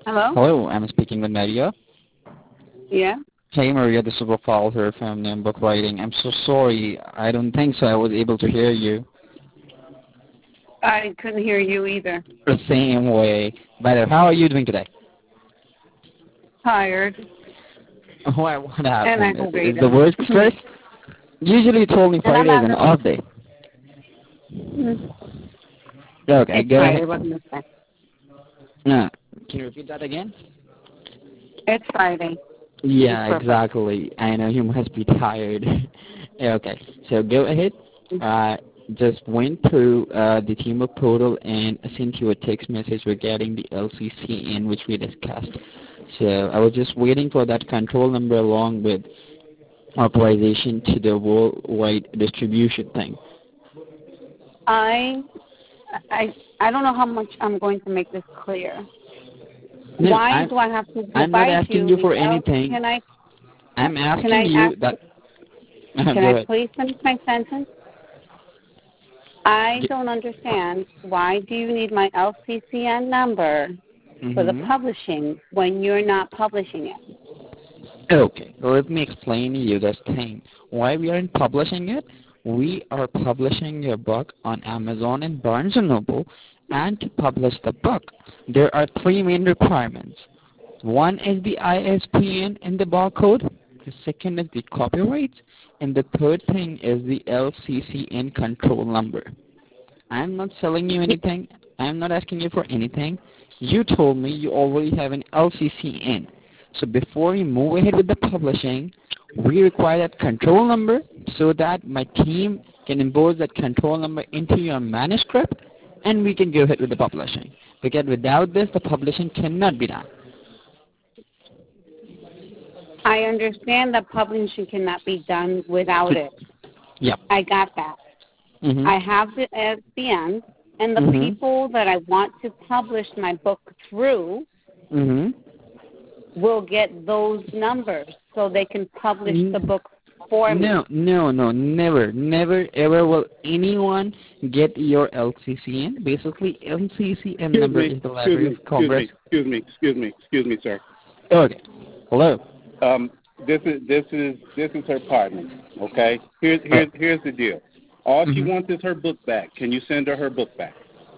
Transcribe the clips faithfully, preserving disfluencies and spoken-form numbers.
Hello? Hello, I'm speaking with Maria. Yeah? Hey Maria, this is Rafal here from Name Book Writing. I'm so sorry. I don't think so I was able to hear you I couldn't hear you either. the same way. By the way, how are you doing today? Tired. Why, what And happened? Is, is aggravated. the work stress? Usually it's only And I'm Friday is an aggravated. off day. Mm. Okay, It's go Friday, ahead. what can I say? No, can you repeat that again? It's Friday. It's Yeah, perfect. exactly. I know you must be tired. Yeah, okay, so go ahead. Uh, just went through uh, the Teamwork portal and sent you a text message regarding the L C C N which we discussed. So I was just waiting for that control number along with authorization to the worldwide distribution thing. I I I don't know how much I'm going to make this clear. No, Why I'm do I have to I'm not provide asking you you the for L anything. can I I'm can asking I you ask that. can Go I ahead. please finish my sentence? I G- don't understand why do you need my L C C N number for the mhm. publishing when you're not publishing it? Okay, let me explain to you this thing. Why we aren't publishing it? We are publishing your book on Amazon and Barnes and Noble, and to publish the book, there are three main requirements. One is the I S B N and the barcode. The second is the copyright, and the third thing is the L C C N control number. I'm not selling you anything. I'm not asking you for anything. You told me you already have an L C C N. So before we move ahead with the publishing, we require that control number so that my team can impose that control number into your manuscript and we can go ahead with the publishing. Because without this, the publishing cannot be done. I understand that publishing cannot be done without it. Yep. I got that. Mhm. I have the S B N, and the Mhm. people that I want to publish my book through Mhm. will get those numbers so they can publish the book for me. No, no, no, never, never, ever will anyone get your L C C N. Basically, L C C N Excuse number me, is the excuse Library me, of excuse Congress. me, excuse me, excuse me, excuse me, sir. Okay. Hello. Um, this is this is this is her partner. Okay. Here's Uh, here's here's the deal. All she mhm. wants is her book back. Can you send her her book back?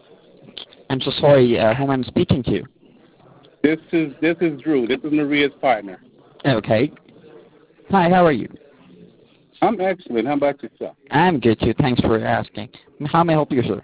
I'm so sorry. Uh, whom I'm speaking to? This is this is Drew. This is Maria's partner. Okay. Hi. How are you? I'm excellent. How about yourself? I'm good too. Thanks for asking. How may I help you, sir?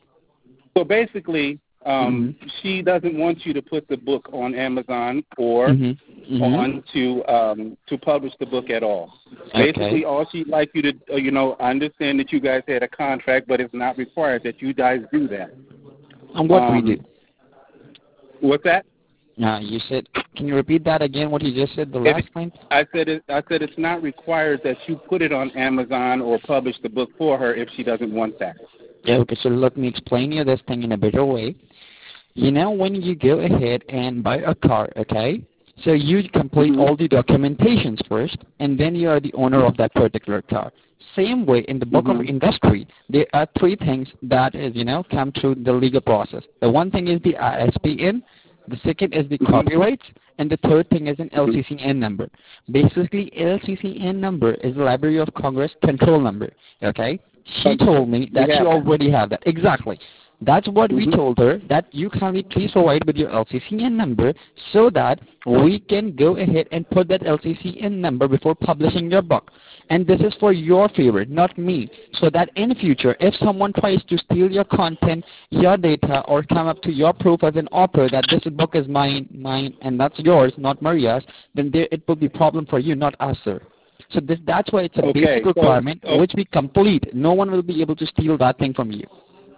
So basically, um, Mhm. she doesn't want you to put the book on Amazon or Mhm. Mhm. on to um, to publish the book at all. Okay. Basically, all she'd like you to, uh, you know, I understand that you guys had a contract, but it's not required that you guys do that. And what we do? Um, what's that? Uh, you said. Can you repeat that again? What you just said, the If last line? I said it, I said it's not required that you put it on Amazon or publish the book for her if she doesn't want that. Yeah, okay, so let me explain you this thing in a better way. You know, when you go ahead and buy a car, okay, so you complete Mhm. all the documentations first, and then you are the owner of that particular car. Same way in the book of Mhm. industry, there are three things that is, you know, come through the legal process. The one thing is the I S B N, the second is the Mhm. copyrights, and the third thing is an Mhm. L C C N number. Basically, L C C N number is the Library of Congress control number, okay? She Uh, told me we that she have that. already had that. Exactly. That's what we Mhm. told her, that you kindly please provide with your L C C N number so that we can go ahead and put that L C C N number before publishing your book. And this is for your favor, not me. So that in future, if someone tries to steal your content, your data, or come up to your proof as an author that this book is mine, mine, and that's yours, not Maria's, then there, it will be problem for you, not us, sir. So this, that's why it's a basic Okay. So, requirement oh, which we complete. No one will be able to steal that thing from you.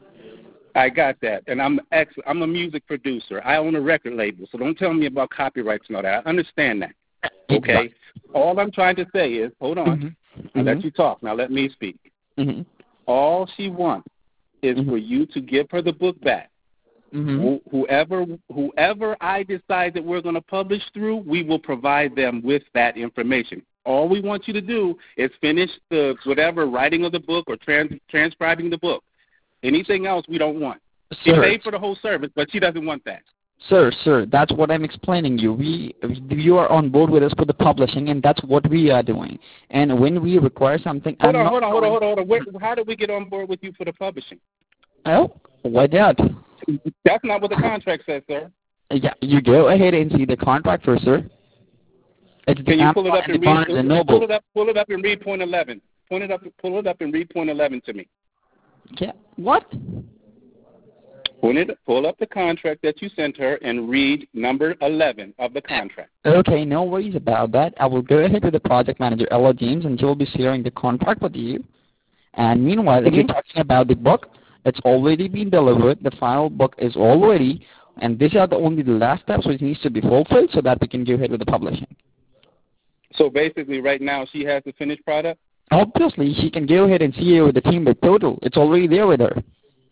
I got that, and I'm ex- I'm a music producer. I own a record label, so don't tell me about copyrights and all that. I understand that. Okay. Exactly. All I'm trying to say is, hold on. Mm-hmm. I let you Mm-hmm. talk. Now let me speak. Mm-hmm. All she wants is Mm-hmm. for you to give her the book back. Mm-hmm. Wh- Whoever whoever I decide that we're going to publish through, we will provide them with that information. All we want you to do is finish the whatever writing of the book or trans- transcribing the book. Anything else we don't want. She Sir, paid for the whole service, but she doesn't want that. Sir, sir, that's what I'm explaining you. We, you are on board with us for the publishing, and that's what we are doing. And when we require something, Hold I'm on, not hold on, hold on, going- hold on, hold on. Where, how did we get on board with you for the publishing? Oh, why that? That's not what the contract says, sir. Yeah, you go ahead and see the contract first, sir. It's Can you pull it Amazon up and and the read? Barnes and Pull Noble. it up. Pull it up and read point eleven. Point it up. Pull it up and read point eleven to me. Yeah. What? Pull it. Pull up the contract that you sent her and read number eleven of the contract. Okay, no worries about that. I will go ahead with the project manager, Ella James, and she will be sharing the contract with you. And meanwhile, if Mm-hmm. you're talking about the book, it's already been delivered. The final book is all ready, and these are the only the last steps which needs to be fulfilled so that we can go ahead with the publishing. So basically, right now she has the finished product. Obviously, she can go ahead and see it with the team with Total. It's already there with her.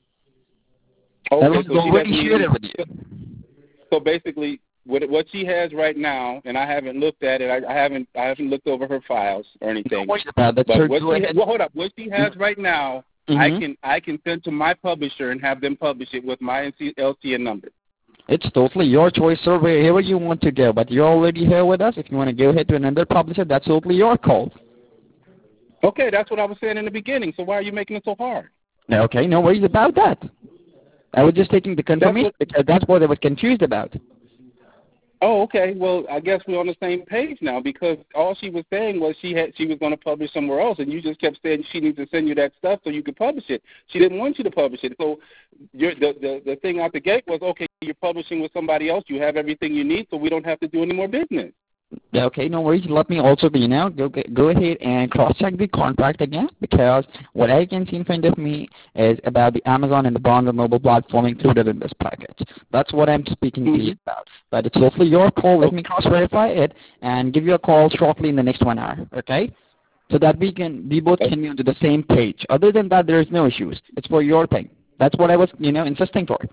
Okay, That was so she already doesn't shared even- it with you. So basically, what what she has right now, and I haven't looked at it. I, I haven't I haven't looked over her files or anything. No worries about that, But sir. what Go she, ahead. well, hold up. What she has right now, I Mhm. can I can send to my publisher and have them publish it with my L C N number. It's totally your choice, sir, wherever you want to go. But you're already here with us. If you want to go ahead to another publisher, that's totally your call. Okay, that's what I was saying in the beginning. So why are you making it so hard? Okay, no worries about that. I was just taking the confirmation what- because that's what I was confused about. Oh, okay. Well, I guess we're on the same page now because all she was saying was she had she was going to publish somewhere else, and you just kept saying she needs to send you that stuff so you could publish it. She didn't want you to publish it. So you're, the the the thing out the gate was, okay, you're publishing with somebody else. You have everything you need, so we don't have to do any more business. Okay, no worries. Let me also be now go go ahead and cross-check the contract again because what I can see in front of me is about the Amazon and the Barnes and Noble platform included in this package. That's what I'm speaking Mm-hmm. to you about. But it's hopefully your call. Let me cross-verify it and give you a call shortly in the next one hour. Okay? So that we can we both can be onto the same page. Other than that, there is no issues. It's for your thing. That's what I was you know insisting for.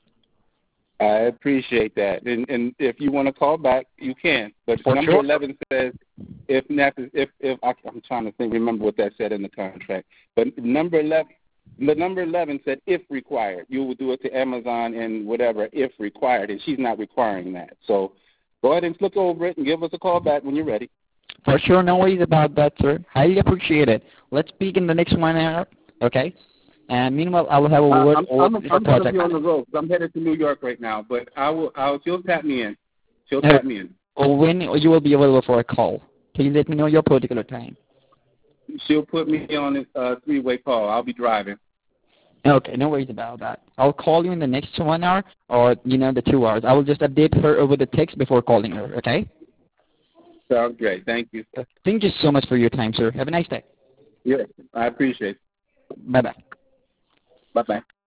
I appreciate that, and and if you want to call back, you can. But For number sure. eleven says, if necess- if if I, I'm trying to think, remember what that said in the contract. But number eleven, the number eleven said, if required, you will do it to Amazon and whatever, if required, and she's not requiring that. So go ahead and look over it and give us a call back when you're ready. For sure, no worries about that, sir. Highly appreciate it. Let's speak in the next one hour, okay? And meanwhile, I will have a Uh, word I'm, over I'm, the I'm going to project be on the manager. road. So I'm headed to New York right now, but I will. I'll. She'll tap me in. She'll Uh, tap me in. Or when you will be available for a call. Please let me know your particular time. She'll put me on a uh, three-way call. I'll be driving. Okay, no worries about that. I'll call you in the next one hour or, you know, the two hours. I will just update her over the text before calling her, okay? Sounds great. Thank you. Thank you so much for your time, sir. Have a nice day. Yeah, I appreciate it. Bye-bye. Bye-bye.